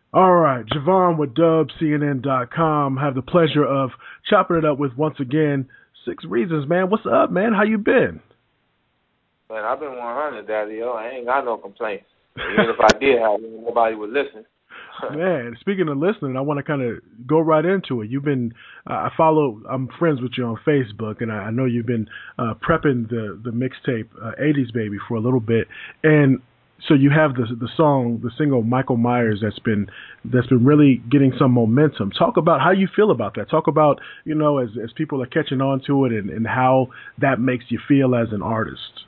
All right, Javon with DubCNN.com. Have the pleasure of chopping it up with once again Six Reasons, man. What's up, man? How you been? Man, I've been 100, Daddy. I ain't got no complaints. Even if I did have them, nobody would listen. Man, speaking of listening, I want to kind of go right into it. You've been, I'm friends with you on Facebook, and I know you've been prepping the mixtape '80s Baby for a little bit, and so you have the song, the single Michael Myers that's been really getting some momentum. Talk about how you feel about that. Talk about as people are catching on to it and how that makes you feel as an artist.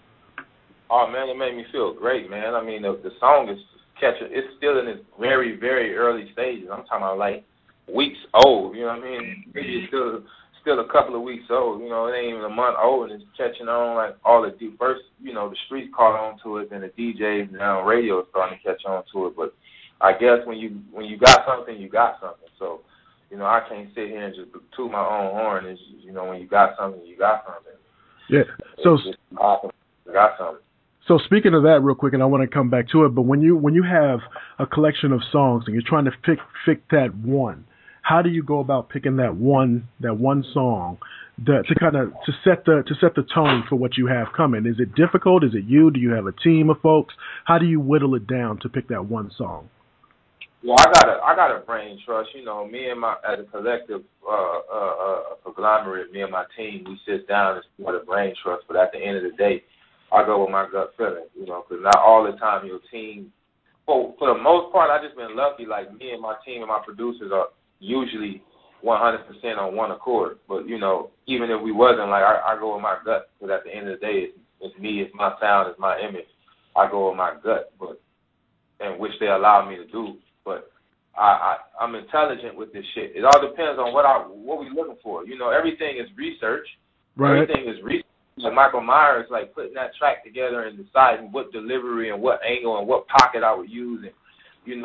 Oh, man, it made me feel great, man. I mean, the song is catching. It's still in its very, very early stages. I'm talking about, like, weeks old, you know what I mean? Maybe it's still a couple of weeks old. You know, it ain't even a month old, and it's catching on, like, all the first, the streets caught on to it, then the DJs and now radio is starting to catch on to it. But I guess when you got something, you got something. So, I can't sit here and just toot my own horn. It's, when you got something, you got something. Yeah. So it's just awesome. You got something. So speaking of that, real quick, and I want to come back to it, but when you have a collection of songs and you're trying to pick that one, how do you go about picking that one song to set the tone for what you have coming? Is it difficult? Is it you? Do you have a team of folks? How do you whittle it down to pick that one song? Well, I got a brain trust. Me and my as a collective conglomerate, me and my team, we sit down and support a brain trust. But at the end of the day, I go with my gut feeling, because not all the time your team, for the most part, I've just been lucky. Like, me and my team and my producers are usually 100% on one accord. But, even if we wasn't, like, I go with my gut, because at the end of the day, it's me, it's my sound, it's my image. I go with my gut, and which they allow me to do. But I'm intelligent with this shit. It all depends on what we looking for. Everything is research. Right. Everything is research. Like Michael Myers, like putting that track together and deciding what delivery and what angle and what pocket I would use, and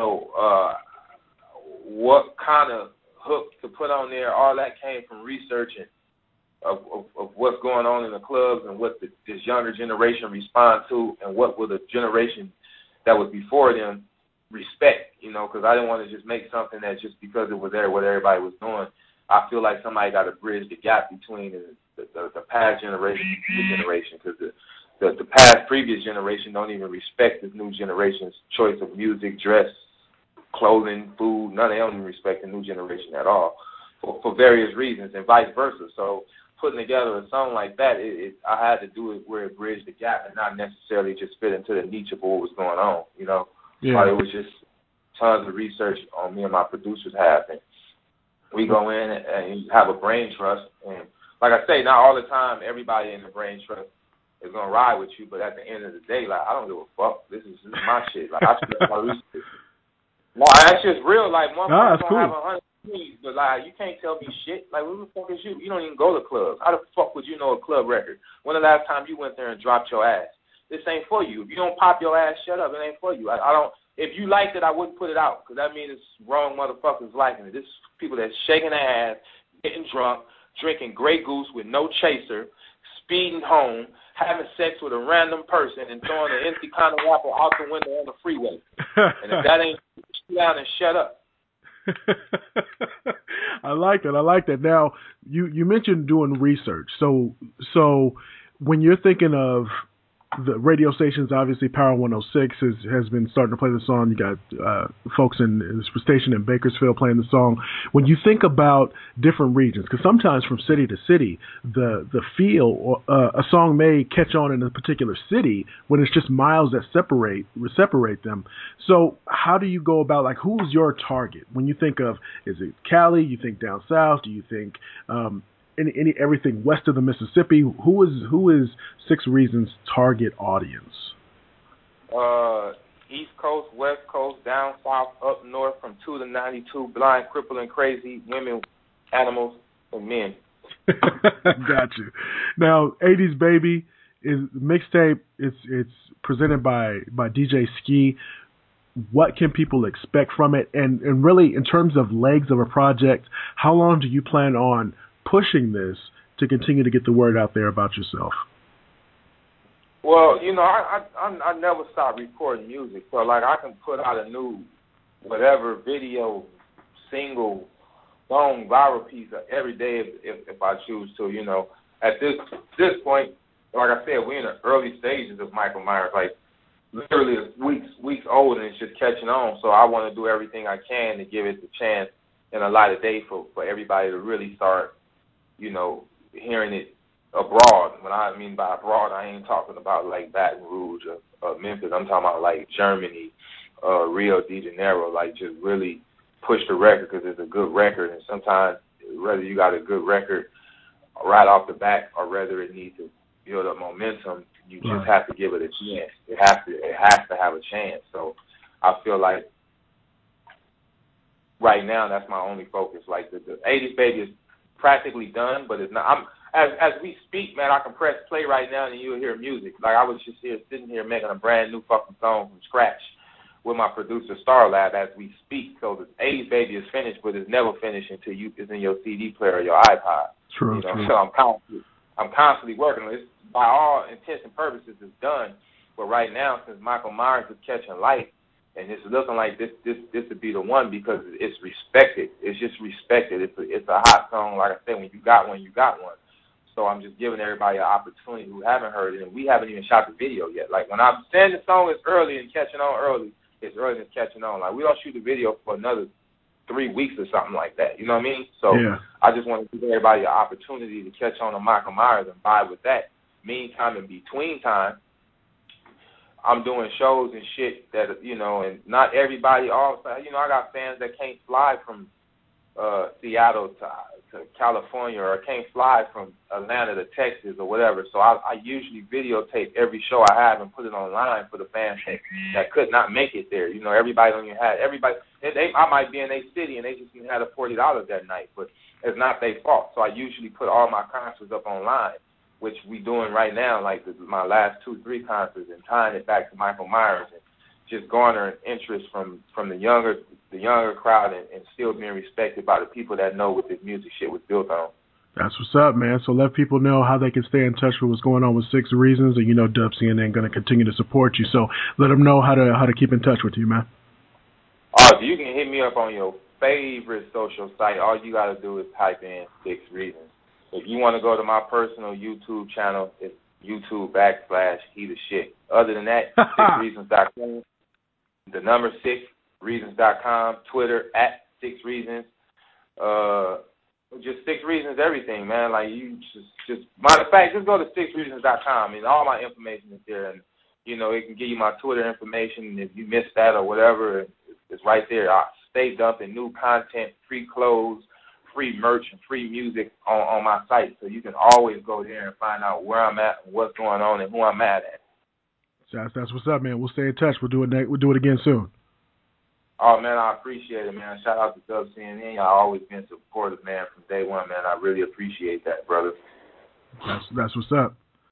what kind of hook to put on there. All that came from researching of what's going on in the clubs and what this younger generation respond to, and what will the generation that was before them respect. Because I didn't want to just make something that just because it was there what everybody was doing. I feel like somebody got to bridge the gap between the past generation and the new generation, because the past previous generation don't even respect this new generation's choice of music, dress, clothing, food. None of them even respect the new generation at all for various reasons, and vice versa. So putting together a song like that, I had to do it where it bridged the gap and not necessarily just fit into the niche of what was going on. Yeah. It was just tons of research on me and my producers have, and we go in and have a brain trust. And like I say, not all the time everybody in the brain trust is gonna ride with you, but at the end of the day, like, I don't give a fuck. This is my shit. Like, I spend my research. No, that's just real. Like, motherfuckers Cool. have 100 keys, but like, you can't tell me shit. Like, who the fuck is you? You don't even go to clubs. How the fuck would you know a club record? When the last time you went there and dropped your ass? This ain't for you. If you don't pop your ass, shut up. It ain't for you. I don't. If you liked it, I wouldn't put it out, because that means it's wrong motherfuckers liking it. This is people that's shaking their ass, getting drunk, drinking Grey Goose with no chaser, speeding home, having sex with a random person, and throwing an empty condom wrapper out the window on the freeway. And if that ain't, sit down and shut up. I like that. Now, you mentioned doing research. So when you're thinking of the radio stations, obviously Power 106 has been starting to play the song. You got folks in the station in Bakersfield playing the song. When you think about different regions, because sometimes from city to city, the feel or a song may catch on in a particular city when it's just miles that separate them. So how do you go about, like, who's your target when you think of, is it Cali? You think down south? Do you think everything west of the Mississippi? Who is Six Reasons' target audience? East Coast, West Coast, down south, up north, from 2 to 92, blind, crippled, and crazy, women, animals, and men. Got you. Now, '80s Baby is mixtape. It's presented by DJ Ski. What can people expect from it? And really, in terms of legs of a project, how long do you plan on pushing this to continue to get the word out there about yourself? Well, I never stop recording music, so like I can put out a new whatever video, single, song, viral piece every day if I choose to. You know, at this point, like I said, we're in the early stages of Michael Myers. Like literally, it's weeks old and it's just catching on. So I want to do everything I can to give it the chance in a light of day for everybody to really start, you know, hearing it abroad. When I mean by abroad, I ain't talking about like Baton Rouge or Memphis. I'm talking about like Germany, Rio de Janeiro. Like just really push the record because it's a good record. And sometimes whether you got a good record right off the bat or whether it needs to build up momentum, you just have to give it a chance. It has to have a chance. So I feel like right now that's my only focus. Like the 80s Baby is practically done, but it's not. As we speak, man, I can press play right now and you'll hear music. Like I was just sitting here making a brand new fucking song from scratch with my producer Starlab as we speak. So the 80s Baby is finished, but it's never finished until it's in your CD player or your iPod. True. You know, so I'm constantly working on it. By all intents and purposes, it's done. But right now, since Michael Myers is catching light, and it's looking like this would be the one because it's respected. It's just respected. It's a hot song. Like I said, when you got one, you got one. So I'm just giving everybody an opportunity who haven't heard it, and we haven't even shot the video yet. Like when I'm saying the song is early and catching on early, it's early and catching on. Like we don't shoot the video for another 3 weeks or something like that. You know what I mean? So I just want to give everybody an opportunity to catch on to Michael Myers and vibe with that. Meantime, in between time, I'm doing shows and shit that, you know, and not everybody also, you know, I got fans that can't fly from Seattle to California or can't fly from Atlanta to Texas or whatever. So I usually videotape every show I have and put it online for the fans that could not make it there. You know, everybody don't even have, I might be in a city and they just didn't have the $40 that night, but it's not their fault. So I usually put all my concerts up online, which we doing right now, like my last 2-3 concerts, and tying it back to Michael Myers and just garnering interest from the younger crowd and still being respected by the people that know what this music shit was built on. That's what's up, man. So let people know how they can stay in touch with what's going on with 6 Reasons, and you know Dub CNN going to continue to support you. So let them know how to keep in touch with you, man. You can hit me up on your favorite social site. All you got to do is type in 6 Reasons. If you want to go to my personal YouTube channel, it's YouTube.com/he the shit. Other than that, 6reasons.com. The number 6reasons.com. Twitter @6reasons. Just 6 Reasons everything, man. Like you just matter of fact, just go to 6reasons.com and all my information is there, and you know it can give you my Twitter information. If you missed that or whatever, it's right there. I stay dumping new content, free clothes, free merch, and free music on my site, so you can always go there and find out where I'm at, what's going on, and who I'm mad at. That's what's up, man. We'll stay in touch. We'll do it again soon. Oh, man, I appreciate it, man. Shout out to Dub CNN. Y'all always been supportive, man, from day one, man. I really appreciate that, brother. That's what's up.